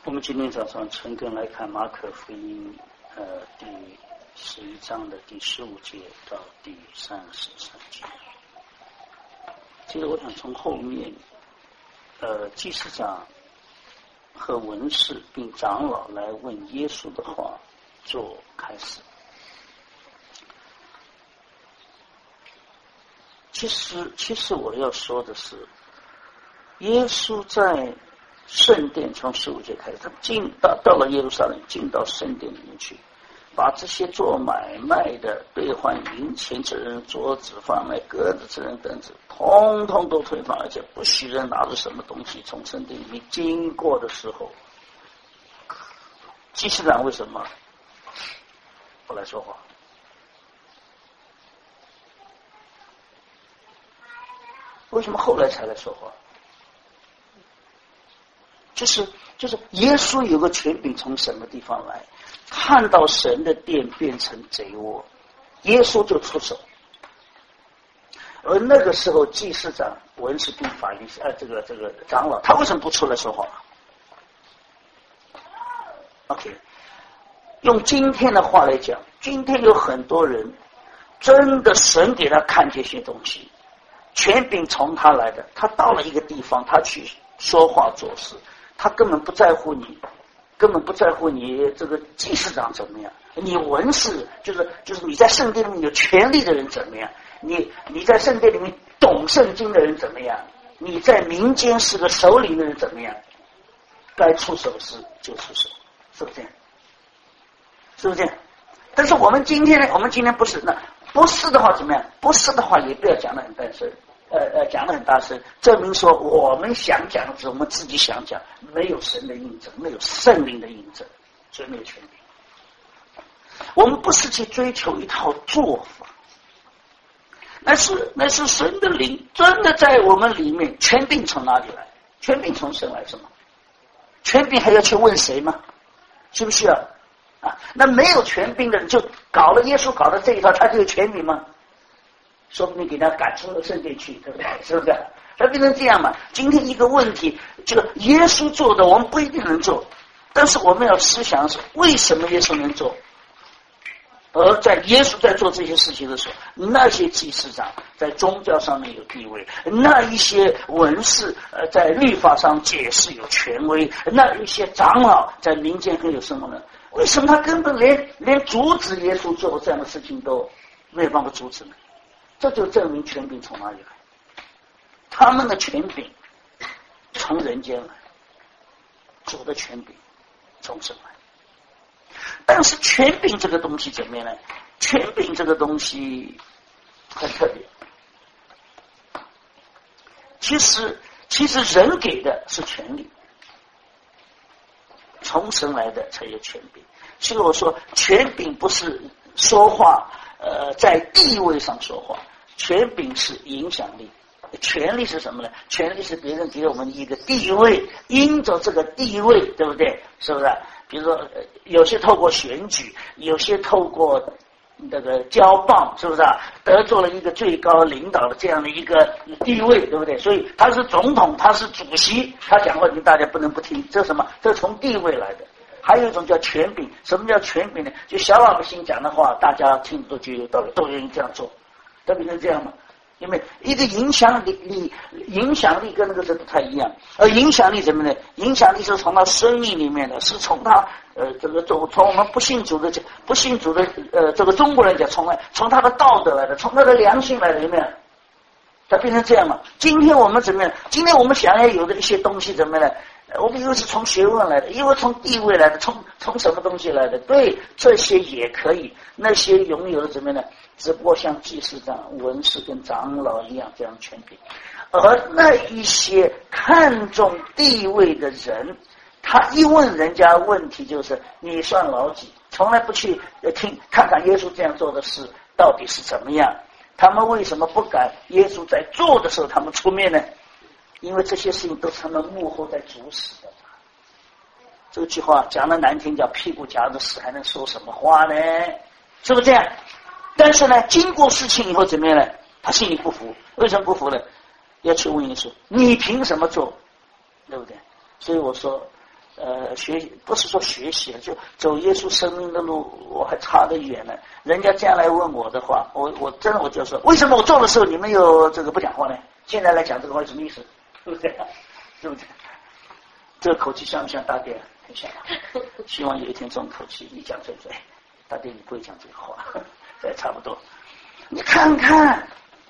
我们今天早上陈根来看马可福音第11章的第15节到第33节。其实我想从后面祭司长和文士并长老来问耶稣的话做开始。其实我要说的是，耶稣在圣殿从15节开始，他到了耶路撒冷，进到圣殿里面去，把这些做买卖的、兑换银钱之人桌子、贩卖鸽子之人凳子，通通都推翻，而且不许人拿着什么东西从圣殿里面经过的时候，祭司长为什么不来说话？为什么后来才来说话？就是耶稣有个权柄从什么地方来，看到神的殿变成贼窝，耶稣就出手。而那个时候祭司长、文士并法律这个长老，他为什么不出来说话 ？OK， 用今天的话来讲，今天有很多人真的神给他看这些东西，权柄从他来的，他到了一个地方，他去说话做事，他根本不在乎你，根本不在乎你这个祭司长怎么样，你文士就是你在圣殿里面有权力的人怎么样，你在圣殿里面懂圣经的人怎么样，你在民间是个首领的人怎么样，该出手时就出手，是不是这样？是不是这样？但是我们今天呢？我们今天不是，那不是的话怎么样？不是的话也不要讲得很大声，讲得很大声，证明说我们想讲的，我们自己想讲，没有神的印证，没有圣灵的印证，所以没有权柄。我们不是去追求一套做法，那是神的灵真的在我们里面。权柄从哪里来？权柄从神来，是吗？权柄还要去问谁吗？需不需要？那没有权柄的人就搞了耶稣搞的这一套，他就有权柄吗？说不定给他赶出了圣殿去，对不对？是不是？他变成这样嘛？今天一个问题，这个耶稣做的我们不一定能做，但是我们要思想是为什么耶稣能做？而在耶稣在做这些事情的时候，那些祭司长在宗教上面有地位，那一些文士在律法上解释有权威，那一些长老在民间更有什么呢？为什么他根本连阻止耶稣做这样的事情都没有办法阻止呢？这就证明权柄从哪里来？他们的权柄从人间来，主的权柄从神来。但是权柄这个东西怎么样呢？权柄这个东西很特别。其实人给的是权利，从神来的才有权柄。所以我说权柄不是说话在地位上说话，权柄是影响力。权力是什么呢？权力是别人给我们一个地位，因着这个地位，对不对？是不是？比如说有些透过选举，有些透过那个交棒，是不是得做了一个最高领导的这样的一个地位，对不对？所以他是总统，他是主席，他讲话大家不能不听，这是什么？这是从地位来的。还有一种叫权柄。什么叫权柄呢？就小老百姓讲的话大家听都觉得有道理，都愿意这样做，都变成这样嘛。因为一个影响力跟那个是不太一样。而影响力怎么呢？影响力是从他生命里面的，是从他从我们不信主的这个中国人讲，从他的道德来的，从他的良心来的，有没有？它变成这样了。今天我们怎么样？今天我们想要有的一些东西怎么呢？我们又是从学问来的，又从地位来的，从什么东西来的？对，这些也可以。那些拥有的怎么呢？只不过像祭司长、文士跟长老一样这样权柄。而那一些看重地位的人，他一问人家问题就是你算老几，从来不去看看耶稣这样做的事到底是怎么样。他们为什么不敢耶稣在做的时候他们出面呢？因为这些事情都成了幕后在主使的。这句话讲的难听，叫屁股夹着屎还能说什么话呢？是不是这样？但是呢，经过事情以后怎么样呢？他心里不服。为什么不服呢？要去问耶稣，你凭什么做？对不对？所以我说不是说学习了，就走耶稣生命的路，我还差得远呢。人家将来问我的话，我真的我就说，为什么我做的时候你们又这个不讲话呢？现在来讲这个话什么意思？对不对？对不对？这个口气像不像大爹？很像。希望有一天这种口气你讲这个，大爹你不会讲这个话，这差不多。你看看，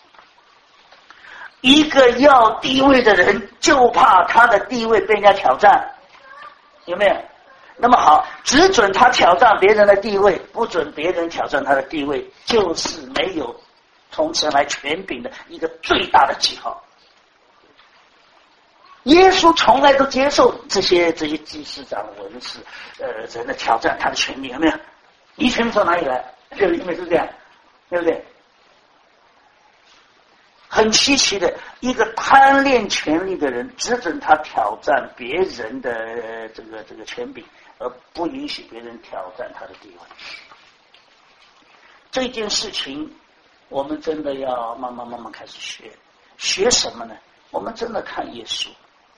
一个要地位的人，就怕他的地位被人家挑战，有没有？那么好，只准他挑战别人的地位，不准别人挑战他的地位，就是没有从神来权柄的一个最大的记号。耶稣从来都接受这些祭司长文士人的挑战他的权利，有没有？你权柄从哪里来？就是因为是这样，对不对？很稀奇的，一个贪恋权力的人，只准他挑战别人的这个权柄，而不允许别人挑战他的地位。这件事情，我们真的要慢慢开始学。学什么呢？我们真的看耶稣。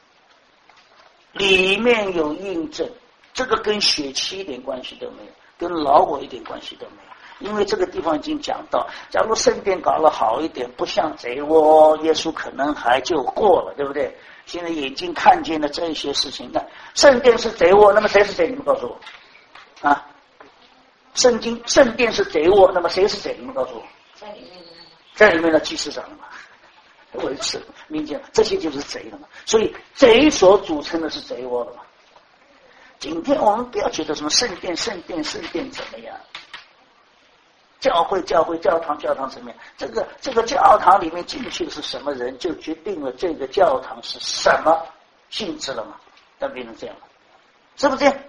里面有印证，这个跟血气一点关系都没有，跟老我一点关系都没有，因为这个地方已经讲到，假如圣殿搞得好一点，不像贼窝，耶稣可能还就过了，对不对？现在眼睛看见了这些事情，那圣殿是贼窝，那么谁是贼？你们告诉我啊！圣殿是贼窝，那么谁是贼？你们告诉我，在里面的祭司长嘛。维持民间，这些就是贼了嘛。所以贼所组成的是贼窝了嘛。今天我们不要觉得什么圣殿怎么样，教会教堂怎么样？这个教堂里面进去的是什么人，就决定了这个教堂是什么性质了嘛。但变成这样了，是不是这样？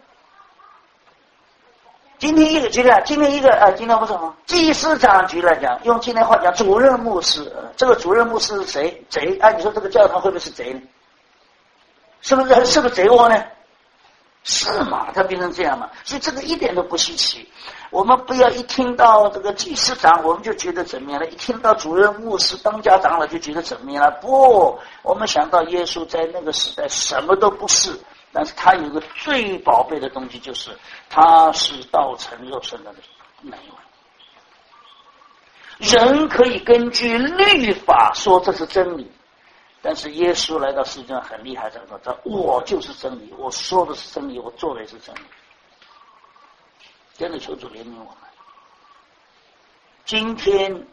今天不是祭司长局来讲，用今天话讲，主任牧师。这个主任牧师是谁？贼啊！你说这个教堂会不会是贼呢？是不是贼窝呢？是嘛？它变成这样嘛？所以这个一点都不稀奇。我们不要一听到这个祭司长，我们就觉得怎么样了？一听到主任牧师、当家长了，就觉得怎么样了？不，我们想到耶稣在那个时代什么都不是。但是他有个最宝贝的东西，就是他是道成肉身的那一位。人可以根据律法说这是真理，但是耶稣来到世界上很厉害，他说我就是真理，我说的是真理，我做的也是真理。真的求主怜悯我们。今天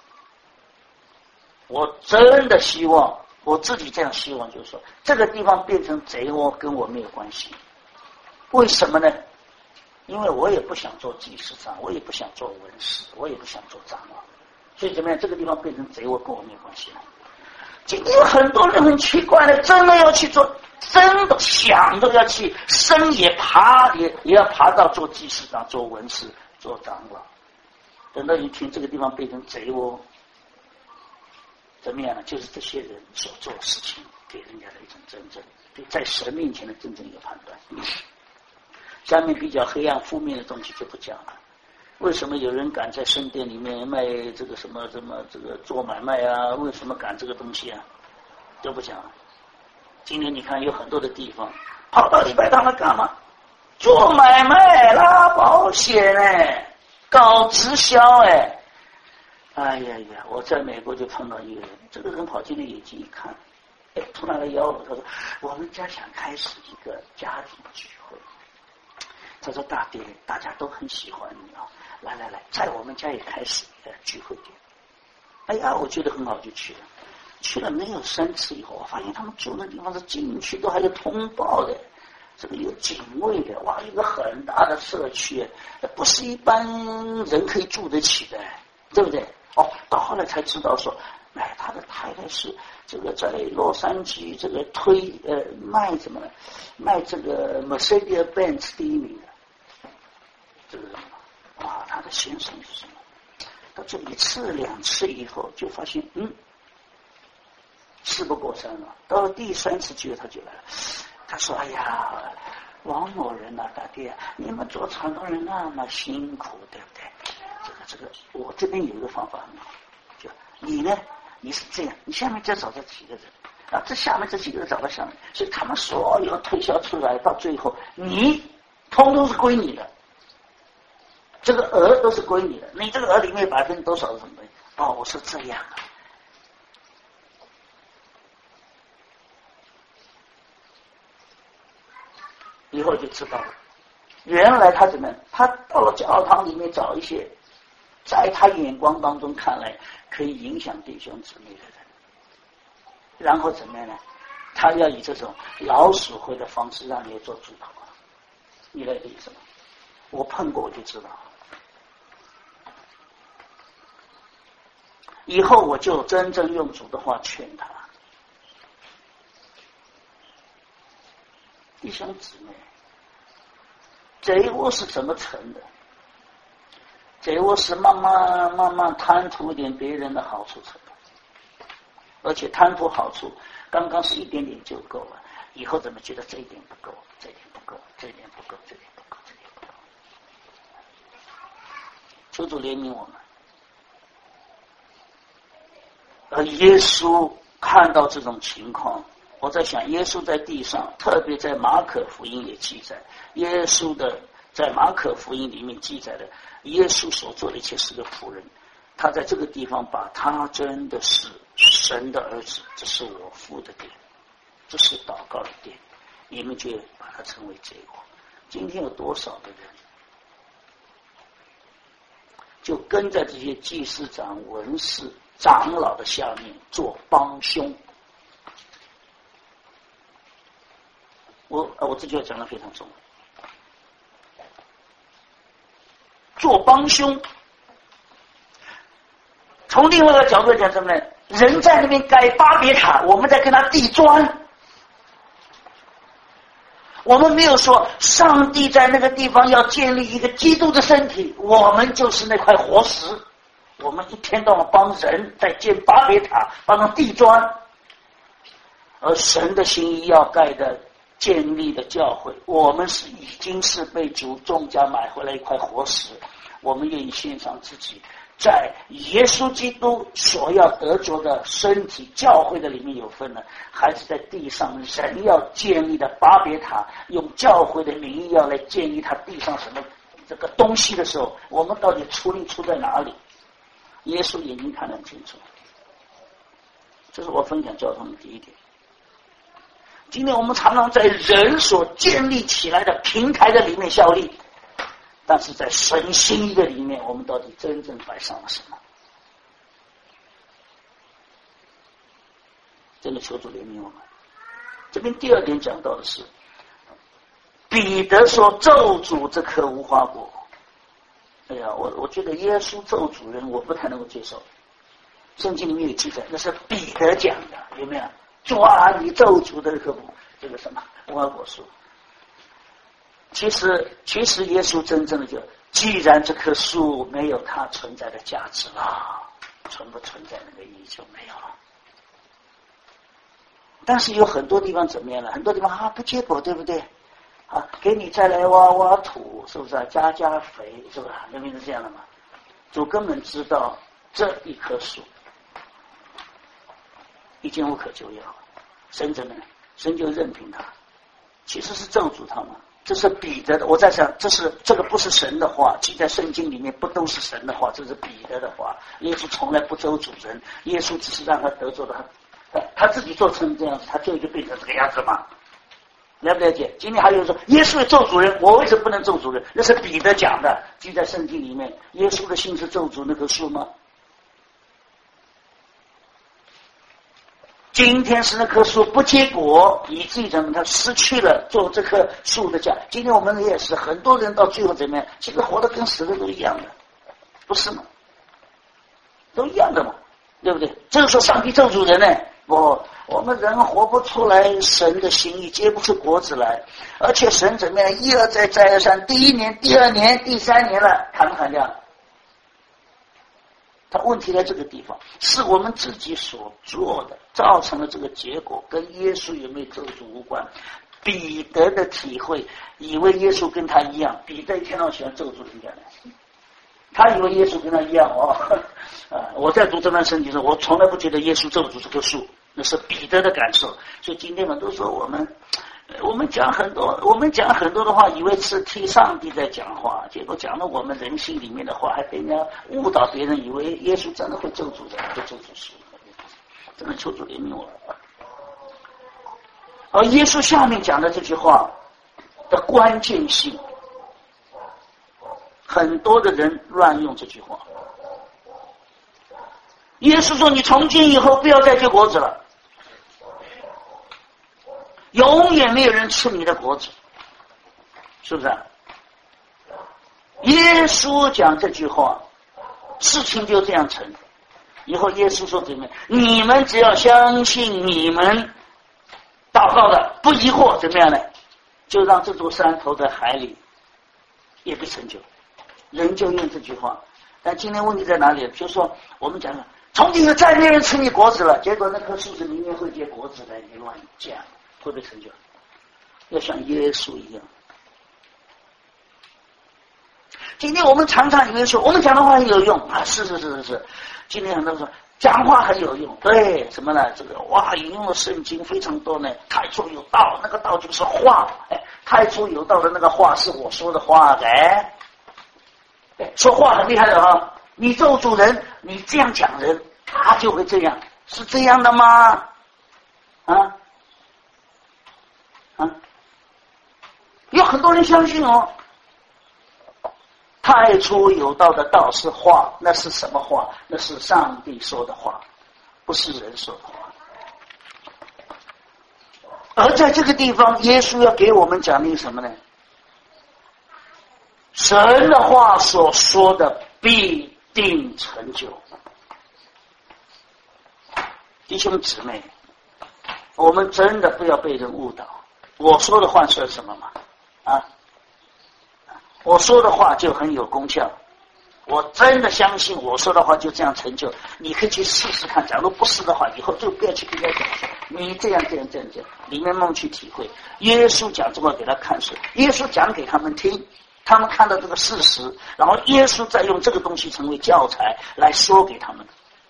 我真的希望，我自己这样希望，就是说这个地方变成贼窝跟我没有关系。为什么呢？因为我也不想做祭司长，我也不想做文士，我也不想做长老，所以怎么样？这个地方变成贼窝跟我没有关系了。今天有很多人很奇怪的，真的要去做，真的想着要去，生也要爬到做祭司长、做文士、做长老。等到一听这个地方变成贼窝，怎么样呢？就是这些人所做的事情给人家的一种真正在神面前的真正一个判断。下面比较黑暗负面的东西就不讲了。为什么有人敢在圣殿里面卖这个什么这个做买卖啊？为什么敢这个东西啊？都不讲了。今天你看有很多的地方跑到礼拜堂来干嘛？做买卖、拉保险搞直销哎呀，我在美国就碰到一个人，这个人跑进来眼睛一看，突然来邀我，他说我们家想开始一个家庭聚会。他说大爹，大家都很喜欢你啊，来，在我们家也开始一个聚会点。哎呀，我觉得很好，就去了。去了没有3次以后，我发现他们住的地方是进去都还有通报的，这个有警卫的，哇，一个很大的社区，不是一般人可以住得起的，对不对？到后来才知道说，他的太太是这个在洛杉矶这个卖什么呢？卖这个 Mercedes-Benz 第1名的。这个人他的先生是什么？到这1次2次以后，就发现事不过三了。到了第3次机会，他就来了。他说：“哎呀，王某人啊，大爹，你们做传道人那么辛苦，对不对？这个，我这边有一个方法很好，就你呢，你是这样，你下面再找这几个人， 啊，这下面这几个找到下面，所以他们所有推销出来，到最后你通通是归你的，这个额都是归你的，你这个额里面%多少是什么？哦，是这样啊。以后就知道了，原来他怎么样？他到了教堂里面找一些，在他眼光当中看来可以影响弟兄姊妹的人，然后怎么样呢？他要以这种老鼠会的方式让你做主导，你了解意思吗？我碰过我就知道。以后我就真正用主的话劝他，弟兄姊妹，贼窝是怎么成的？贼窝是慢慢贪图一点别人的好处成的，而且贪图好处，刚刚是一点点就够了，以后怎么觉得这一点不够，这一点不够，这一点不够，这一点不够，这一点不够？求主怜悯我们。而耶稣看到这种情况，我在想，耶稣在地上，特别在马可福音也记载，耶稣的在马可福音里面记载的，耶稣所做的一切是个仆人，他在这个地方把他真的是神的儿子，这是我父的殿，这是祷告的殿，你们就把它称为贼窝。今天有多少的人就跟在这些祭司长、文士、长老的下面做帮凶？我这句话讲得非常重要。做帮凶，从另外一个角度讲什么呢？人在那边盖巴别塔，我们在跟他地砖。我们没有说上帝在那个地方要建立一个基督的身体，我们就是那块活石。我们一天到晚帮人在建巴别塔，帮他地砖，而神的心意要盖的建立的教会，我们已经是被主重价买回来一块活石，我们愿意献上自己，在耶稣基督所要得着的身体教会的里面有份呢，还是在地上人要建立的巴别塔，用教会的名义要来建立他地上什么这个东西的时候，我们到底出力出在哪里？耶稣眼睛看得很清楚。这是我分享交通的第一点。今天我们常常在人所建立起来的平台的里面效力，但是在神心意的里面，我们到底真正摆上了什么？真的求主怜悯我们。这边第二点讲到的是，彼得说咒诅这棵无花果。哎呀，我觉得耶稣咒诅人，我不太能够接受。圣经里面有记载，那是彼得讲的，有没有？抓你咒诅的这个什么无花果树。其实耶稣真正的就，既然这棵树没有它存在的价值了，存不存在那个意义就没有了。但是有很多地方怎么样了？很多地方不结果，对不对？给你再来挖挖土，是不是加肥，是不是？那边是这样的嘛？主根本知道这一棵树已经无可救药，神怎么样？神就任凭他，其实是咒诅他嘛。这是彼得的，我在想，这个不是神的话，记在圣经里面不都是神的话，这是彼得的话。耶稣从来不咒诅人，耶稣只是让他得着的，他自己做成这样子，他就变成这个样子嘛。了不了解？今天还有人说耶稣咒诅人，我为什么不能咒诅人？那是彼得讲的，记在圣经里面。耶稣的心是咒诅那棵树吗？今天是那棵树不结果，以至于怎么他失去了做这棵树的价。今天我们也是很多人到最后怎么样？其实活得跟死的都一样的，不是吗？都一样的嘛，对不对？这个时候上帝咒诅人呢？我们人活不出来神的心意，结不出果子来，而且神怎么样？一而再再而三，第一年、第二年、第三年了，砍不砍掉？他问题在这个地方，是我们自己所做的造成了这个结果，跟耶稣有没有咒诅无关。彼得的体会，以为耶稣跟他一样，彼得一天到晚喜欢咒诅人家的，他以为耶稣跟他一样我在读这段圣经的时候，我从来不觉得耶稣咒诅这棵树， 那是彼得的感受。所以今天很多时候我们讲很多的话，以为是替上帝在讲话，结果讲了我们人心里面的话，还被人家误导别人，以为耶稣真的会咒诅人，会咒诅世，真的求主怜悯我。而耶稣下面讲的这句话的关键性，很多的人乱用这句话。耶稣说：“你从今以后不要再结果子了。”永远没有人吃你的果子，是不是？耶稣讲这句话，事情就这样成。以后耶稣说怎么样？你们只要相信，你们祷告的不疑惑，怎么样呢？就让这座山投在海里，也不成就。人就用这句话，但今天问题在哪里？就是说，我们讲了，从今以后再没人吃你果子了，结果那棵树是明年会结果子的，你乱讲。会不会成就？要像耶稣一样。今天我们常常以为说，我们讲的话很有用啊，是。今天很多人说讲话很有用，对什么呢？这个哇，引用的圣经非常多呢。太初有道，那个道就是话，太初有道的那个话是我说的话，说话很厉害的哈。你咒诅人，你这样讲人，他就会这样，是这样的吗？有很多人相信哦，太初有道的道是话，那是什么话？那是上帝说的话，不是人说的话。而在这个地方，耶稣要给我们讲明什么呢？神的话所说的必定成就。弟兄姊妹，我们真的不要被人误导。我说的话是什么吗？我说的话就很有功效，我真的相信我说的话就这样成就。你可以去试试看，假如不是的话，以后就不要去跟人家讲，你这样，里面慢慢去体会。耶稣讲这个给他看水，耶稣讲给他们听，他们看到这个事实，然后耶稣再用这个东西成为教材来说给他们。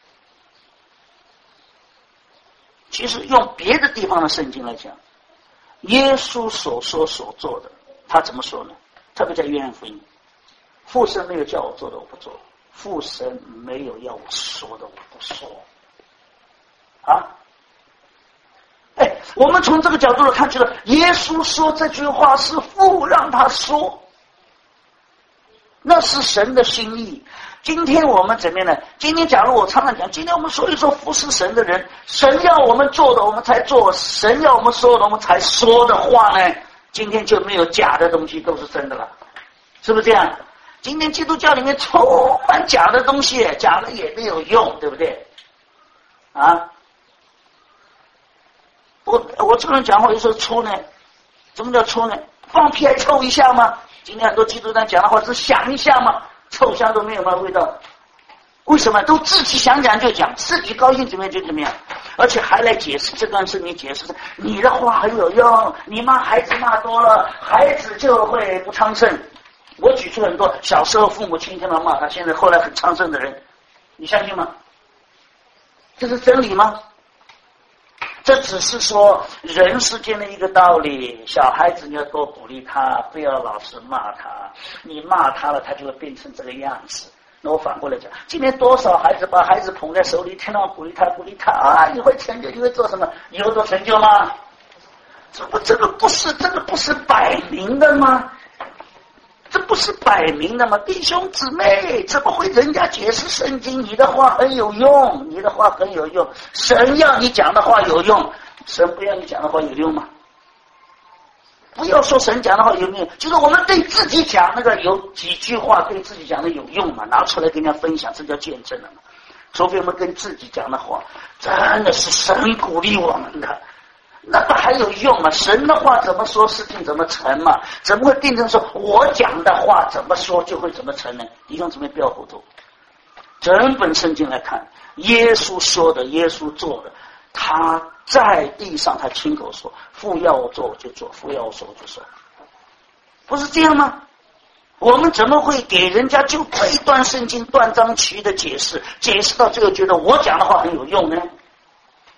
其实用别的地方的圣经来讲，耶稣所说所做的，他怎么说呢？特别在约翰福音，父神没有叫我做的我不做，父神没有要我说的我不说。我们从这个角度来看，觉得耶稣说这句话是父让他说，那是神的心意。今天我们怎么样呢？今天假如我常常讲，今天我们说一说服侍神的人，神要我们做的我们才做，神要我们说的我们才说的话呢，今天就没有假的东西，都是真的了，是不是这样？今天基督教里面充满假的东西，假的也没有用，对不对？我这个人讲话有时候粗呢，什么叫粗呢？放屁还臭一下吗？今天很多基督徒讲的话只想一下吗？臭香都没有什么味道。为什么？都自己想讲就讲，自己高兴怎么样就怎么样，而且还来解释这段事情，解释你的话很有用，你骂孩子骂多了，孩子就会不昌盛。我举出很多小时候父母亲经常骂他，现在后来很昌盛的人，你相信吗？这是真理吗？这只是说人世间的一个道理，小孩子你要多鼓励他，不要老是骂他，你骂他了他就会变成这个样子。那我反过来讲，今天多少孩子把孩子捧在手里，天天鼓励他你会成就，你会做什么？以后做成就吗？这个不是摆明的吗？这不是摆明的吗？弟兄姊妹，怎么会人家解释圣经？你的话很有用，你的话很有用。神要你讲的话有用，神不要你讲的话有用吗？不要说神讲的话有没有，就是我们对自己讲那个有几句话对自己讲的有用嘛，拿出来跟人家分享，这叫见证了嘛。除非我们跟自己讲的话真的是神鼓励我们的，那还有用吗？神的话怎么说，事情怎么成嘛？怎么会变成说我讲的话怎么说就会怎么成呢？弟兄姊妹不要糊涂。整本圣经来看，耶稣说的，耶稣做的，他在地上他亲口说，父要我做我就做，父要我说我就说，不是这样吗？我们怎么会给人家就这一段圣经断章取义的解释到最后觉得我讲的话很有用呢？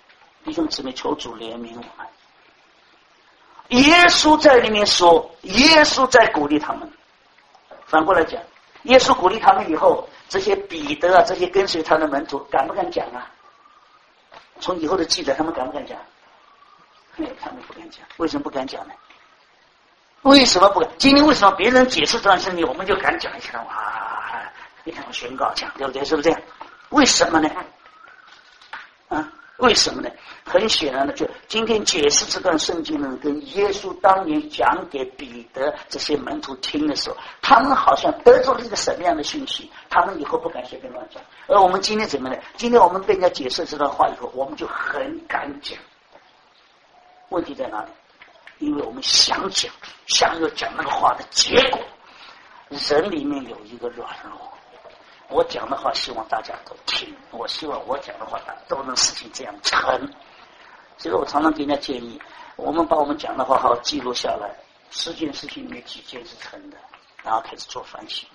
弟兄姊妹，求主怜悯我们。耶稣在里面说，耶稣在鼓励他们。反过来讲，耶稣鼓励他们以后，这些彼得啊，这些跟随他的门徒敢不敢讲啊？从以后的记载，他们敢不敢讲？他们不敢讲。为什么不敢讲呢？为什么不敢？今天为什么别人解释这段圣经，我们就敢讲一下？哇，你看我宣告讲，对不对？是不是这样？为什么呢？啊？为什么呢？很显然的，就今天解释这段圣经的人，跟耶稣当年讲给彼得这些门徒听的时候，他们好像得到了一个什么样的讯息，他们以后不敢随便乱讲。而我们今天怎么呢？今天我们被人家解释这段话以后，我们就很敢讲。问题在哪里？因为我们想讲，想要讲那个话的结果，人里面有一个软弱。我讲的话希望大家都听，我希望我讲的话大家都能事情这样成。所以我常常给人家建议，我们把我们讲的话好好记录下来，10件事情里面几件是成的，然后开始做反省，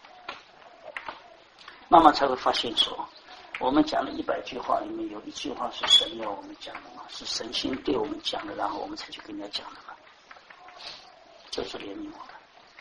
慢慢才会发现说，我们讲了100句话里面有1句话是神要我们讲的嘛，是神先对我们讲的，然后我们才去跟人家讲的嘛，就是怜悯我们。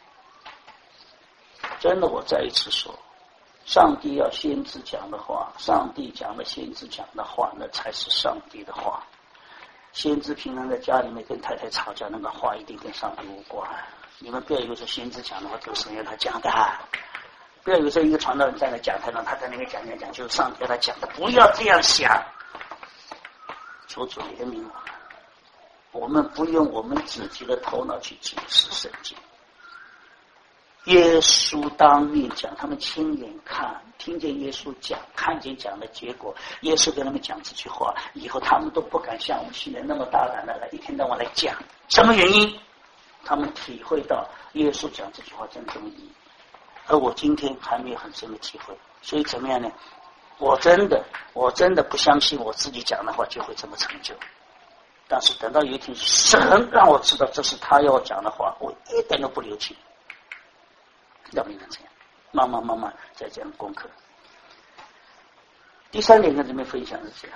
真的，我再一次说，上帝要先知讲的话，上帝讲的先知讲的话，那才是上帝的话。先知平常在家里面跟太太吵架，那个话一定跟上帝无关。你们不要以为说先知讲的话就是神要他讲的，不要以为说一个传道人站在讲台上，他在那边讲就是上帝要他讲的，不要这样想。求主怜悯我们不用我们自己的头脑去解释圣经。耶稣当面讲，他们亲眼看，听见耶稣讲，看见讲的结果，耶稣跟他们讲这句话以后，他们都不敢像我们现在那么大胆的来一天到晚来讲。什么原因？他们体会到耶稣讲这句话真正意义，而我今天还没有很深的体会。所以怎么样呢？我真的不相信我自己讲的话就会这么成就。但是等到有一天神让我知道这是他要讲的话，我一点都不留情，要不然这样慢慢再这样攻克。第3点跟这边分享是这样，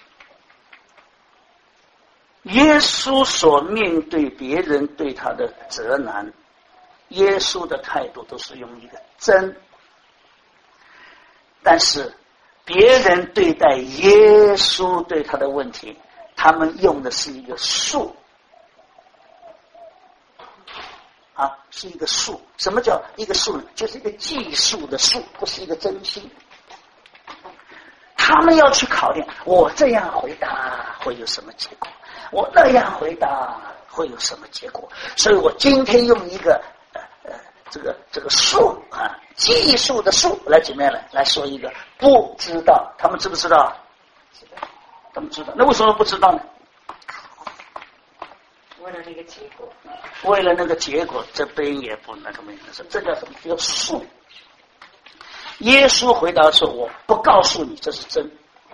耶稣所面对别人对他的责难，耶稣的态度都是用一个真，但是别人对待耶稣对他的问题，他们用的是一个术啊，是一个术。什么叫一个术呢？就是一个技术的术，不是一个真心。他们要去考验，我这样回答会有什么结果，我那样回答会有什么结果。所以我今天用一个这个术啊，技术的术来怎么样来说一个不知道。他们知不知道？他们知道。那为什么不知道呢？ 为了那个结果， 为了那个结果，这边也不那个没那什么，这叫什么？叫术。耶稣回答说：“我不告诉你，这是真。”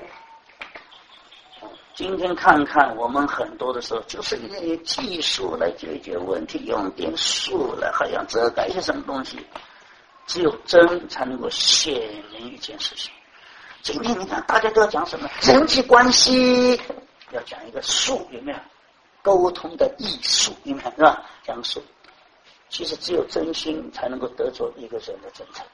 今天看看，我们很多的时候就是因为技术来解决问题，用点术来好像遮盖一些什么东西。只有真才能够显明一件事情。今天你看，大家都要讲什么？人际关系要讲一个术，有没有？沟通的艺术，有没有？是吧？讲术。其实只有真心才能够得着一个人的真诚。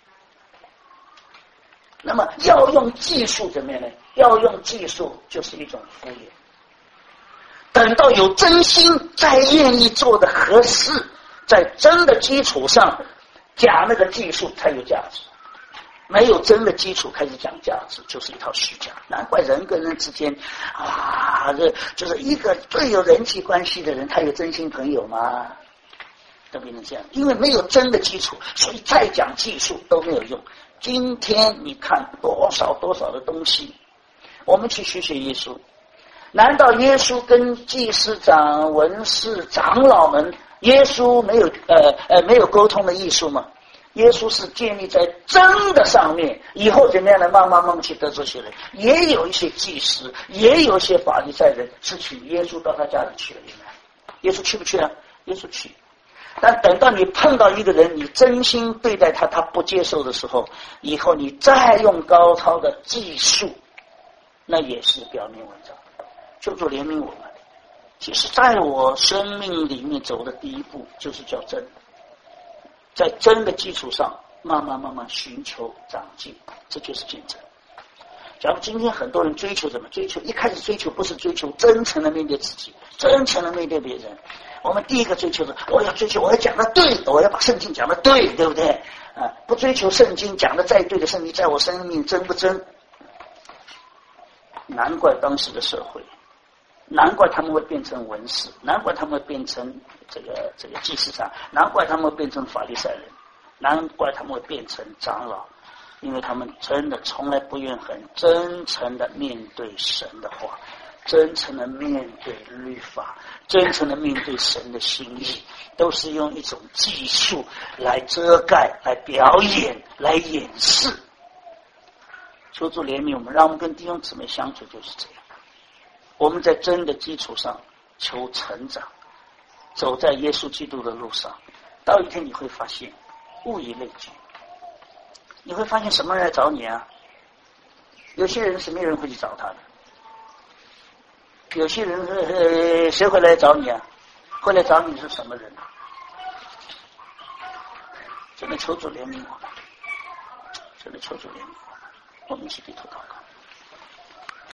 那么要用技术怎么样呢？要用技术就是一种敷衍。等到有真心，再愿意做的合适，在真的基础上讲那个技术才有价值。没有真的基础开始讲价值，就是一套虚假。难怪人跟人之间啊，这就是一个最有人际关系的人，他有真心朋友吗？都变成这样，因为没有真的基础，所以再讲技术都没有用。今天你看多少的东西，我们去学耶稣，难道耶稣跟祭司长、文士、长老们，耶稣没有沟通的艺术吗？耶稣是建立在真的上面，以后怎么样呢？慢慢去得这些人，也有一些祭司，也有一些法利赛人是请耶稣到他家里去了。耶稣去不去啊？耶稣去。但等到你碰到一个人，你真心对待他，他不接受的时候，以后你再用高超的技术，那也是表面文章。 求主怜悯我们。其实在我生命里面走的第一步就是叫真，在真的基础上慢慢寻求长进，这就是见证。假如今天很多人追求什么？追求一开始追求不是追求真诚的面对自己，真诚的面对别人。我们第一个追求的，我要追求我要讲的对，我要把圣经讲的对，对不对？不追求圣经讲的再对的圣经在我生命真不真？难怪当时的社会，难怪他们会变成文士，难怪他们会变成这个祭司长，难怪他们会变成法利赛人，难怪他们会变成长老，因为他们真的从来不愿很真诚的面对神的话，真诚的面对律法，真诚的面对神的心意，都是用一种技术来遮盖，来表演，来掩饰。求主怜悯我们，让我们跟弟兄姊妹相处就是这样。我们在真的基础上求成长，走在耶稣基督的路上，到一天你会发现物以类聚，你会发现什么人来找你啊？有些人是没有人会去找他的，有些人谁会来找你啊？会来找你是什么人？真的求主怜悯我们，真的求主怜悯我们，我们一起低头祷告。